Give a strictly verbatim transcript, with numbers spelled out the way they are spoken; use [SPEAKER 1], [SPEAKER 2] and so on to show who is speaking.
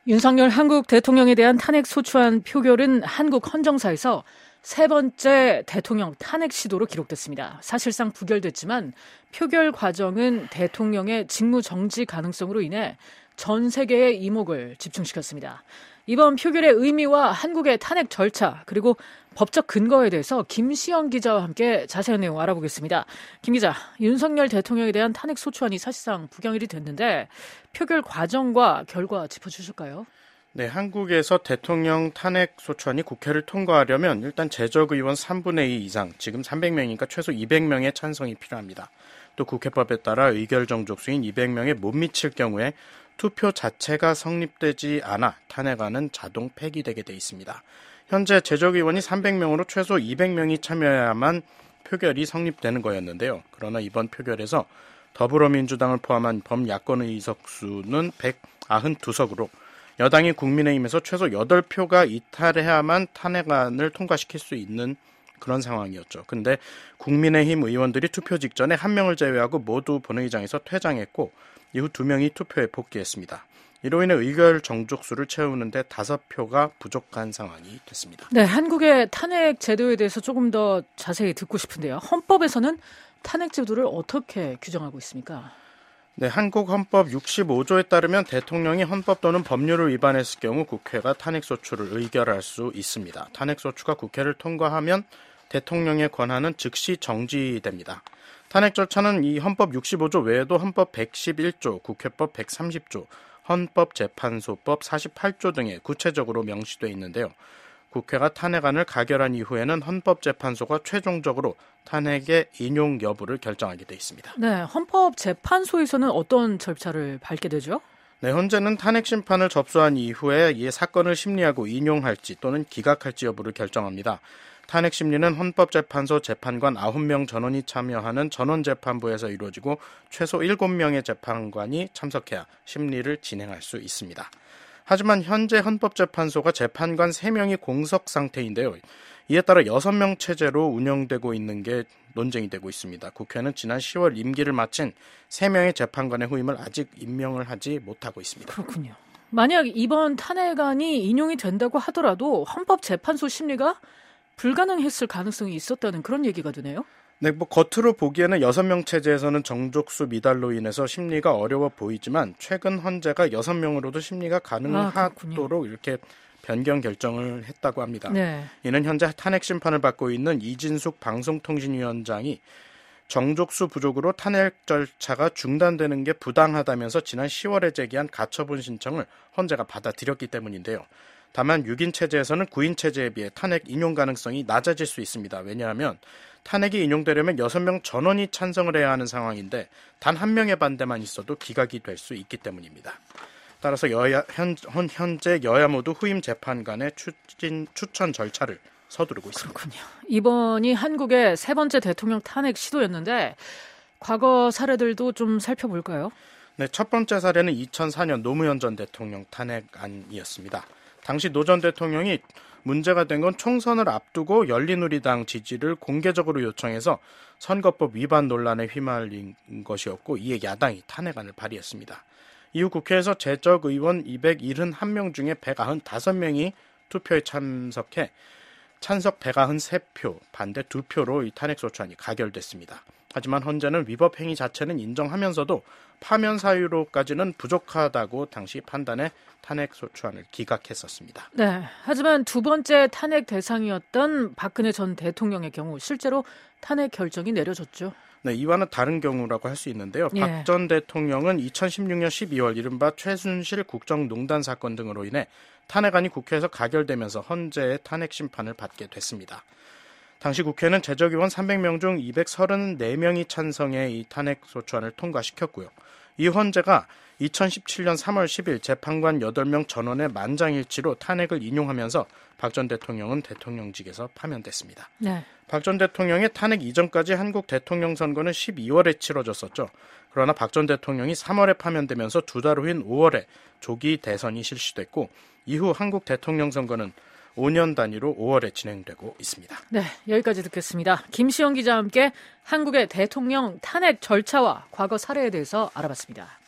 [SPEAKER 1] 윤석열 한국 대통령에 대한 탄핵 소추안 표결은 한국 헌정사에서 세 번째 대통령 탄핵 시도로 기록됐습니다. 사실상 부결됐지만 표결 과정은 대통령의 직무 정지 가능성으로 인해 전 세계의 이목을 집중시켰습니다. 이번 표결의 의미와 한국의 탄핵 절차 그리고 법적 근거에 대해서 김시영 기자와 함께 자세한 내용 알아보겠습니다. 김 기자, 윤석열 대통령에 대한 탄핵 소추안이 사실상 부결이 됐는데 표결 과정과 결과 짚어주실까요?
[SPEAKER 2] 네, 한국에서 대통령 탄핵 소추안이 국회를 통과하려면 일단 재적 의원 삼분의 이 이상, 지금 삼백 명이니까 최소 이백 명의 찬성이 필요합니다. 또 국회법에 따라 의결 정족수인 이백 명에 못 미칠 경우에 투표 자체가 성립되지 않아 탄핵안은 자동 폐기되게 돼 있습니다. 현재 재적 의원이 삼백 명으로 최소 이백 명이 참여해야만 표결이 성립되는 거였는데요. 그러나 이번 표결에서 더불어민주당을 포함한 범야권 의석수는 백구십이 석으로 여당이 국민의힘에서 최소 여덟 표가 이탈해야만 탄핵안을 통과시킬 수 있는 그런 상황이었죠. 근데 국민의힘 의원들이 투표 직전에 한 명을 제외하고 모두 본회의장에서 퇴장했고 이후 두 명이 투표에 복귀했습니다. 이로 인해 의결 정족수를 채우는데 다섯 표가 부족한 상황이 됐습니다.
[SPEAKER 1] 네, 한국의 탄핵 제도에 대해서 조금 더 자세히 듣고 싶은데요. 헌법에서는 탄핵 제도를 어떻게 규정하고 있습니까?
[SPEAKER 2] 네, 한국 헌법 육십오 조에 따르면 대통령이 헌법 또는 법률을 위반했을 경우 국회가 탄핵소추를 의결할 수 있습니다. 탄핵소추가 국회를 통과하면 대통령의 권한은 즉시 정지됩니다. 탄핵 절차는 이 헌법 육십오 조 외에도 헌법 백십일 조, 국회법 백삼십 조, 헌법재판소법 사십팔 조 등에 구체적으로 명시되어 있는데요. 국회가 탄핵안을 가결한 이후에는 헌법재판소가 최종적으로 탄핵의 인용 여부를 결정하게 돼 있습니다.
[SPEAKER 1] 네, 헌법재판소에서는 어떤 절차를 밟게 되죠?
[SPEAKER 2] 네, 현재는 탄핵 심판을 접수한 이후에 이 사건을 심리하고 인용할지 또는 기각할지 여부를 결정합니다. 탄핵 심리는 헌법재판소 재판관 아홉 명 전원이 참여하는 전원재판부에서 이루어지고 최소 일곱 명의 재판관이 참석해야 심리를 진행할 수 있습니다. 하지만 현재 헌법재판소가 재판관 세 명이 공석 상태인데요. 이에 따라 여섯 명 체제로 운영되고 있는 게 논쟁이 되고 있습니다. 국회는 지난 시월 임기를 마친 세 명의 재판관의 후임을 아직 임명을 하지 못하고 있습니다.
[SPEAKER 1] 그렇군요. 만약 이번 탄핵안이 인용이 된다고 하더라도 헌법재판소 심리가 불가능했을 가능성이 있었다는 그런 얘기가 되네요.
[SPEAKER 2] 네, 뭐 겉으로 보기에는 여섯 명 체제에서는 정족수 미달로 인해서 심리가 어려워 보이지만 최근 헌재가 여섯 명으로도 심리가 가능하도록 아, 이렇게 변경 결정을 했다고 합니다.
[SPEAKER 1] 네.
[SPEAKER 2] 이는 현재 탄핵 심판을 받고 있는 이진숙 방송통신위원장이 정족수 부족으로 탄핵 절차가 중단되는 게 부당하다면서 지난 시월에 제기한 가처분 신청을 헌재가 받아들였기 때문인데요. 다만 육 인 체제에서는 구 인 체제에 비해 탄핵 인용 가능성이 낮아질 수 있습니다. 왜냐하면 탄핵이 인용되려면 여섯 명 전원이 찬성을 해야 하는 상황인데 단 한 명의 반대만 있어도 기각이 될 수 있기 때문입니다. 따라서 여야, 현, 현재 여야 모두 후임 재판관의 추진, 추천 절차를 서두르고 있습니다.
[SPEAKER 1] 그렇군요. 이번이 한국의 세 번째 대통령 탄핵 시도였는데 과거 사례들도 좀 살펴볼까요?
[SPEAKER 2] 네, 첫 번째 사례는 이천사 년 노무현 전 대통령 탄핵안이었습니다. 당시 노 전 대통령이 문제가 된 건 총선을 앞두고 열린우리당 지지를 공개적으로 요청해서 선거법 위반 논란에 휘말린 것이었고 이에 야당이 탄핵안을 발의했습니다. 이후 국회에서 재적 의원 이백칠십일 명 중에 백구십오 명이 투표에 참석해 찬석 백구십삼 표, 반대 두 표로 이 탄핵소추안이 가결됐습니다. 하지만 헌재는 위법 행위 자체는 인정하면서도 파면 사유로까지는 부족하다고 당시 판단해 탄핵소추안을 기각했었습니다.
[SPEAKER 1] 네, 하지만 두 번째 탄핵 대상이었던 박근혜 전 대통령의 경우 실제로 탄핵 결정이 내려졌죠.
[SPEAKER 2] 네, 이와는 다른 경우라고 할 수 있는데요.
[SPEAKER 1] 예.
[SPEAKER 2] 박 전 대통령은 이천십육 년 십이월 이른바 최순실 국정농단 사건 등으로 인해 탄핵안이 국회에서 가결되면서 헌재의 탄핵 심판을 받게 됐습니다. 당시 국회는 재적의원 삼백 명 중 이백삼십사 명이 찬성해 이 탄핵소추안을 통과시켰고요. 이 헌재가 이천십칠 년 삼월 십일 재판관 여덟 명 전원의 만장일치로 탄핵을 인용하면서 박 전 대통령은 대통령직에서 파면됐습니다.
[SPEAKER 1] 네.
[SPEAKER 2] 박 전 대통령의 탄핵 이전까지 한국 대통령 선거는 십이월에 치러졌었죠. 그러나 박 전 대통령이 삼월에 파면되면서 두 달 후인 오월에 조기 대선이 실시됐고 이후 한국 대통령 선거는 오 년 단위로 오월에 진행되고 있습니다.
[SPEAKER 1] 네, 여기까지 듣겠습니다. 김시영 기자와 함께 한국의 대통령 탄핵 절차와 과거 사례에 대해서 알아봤습니다.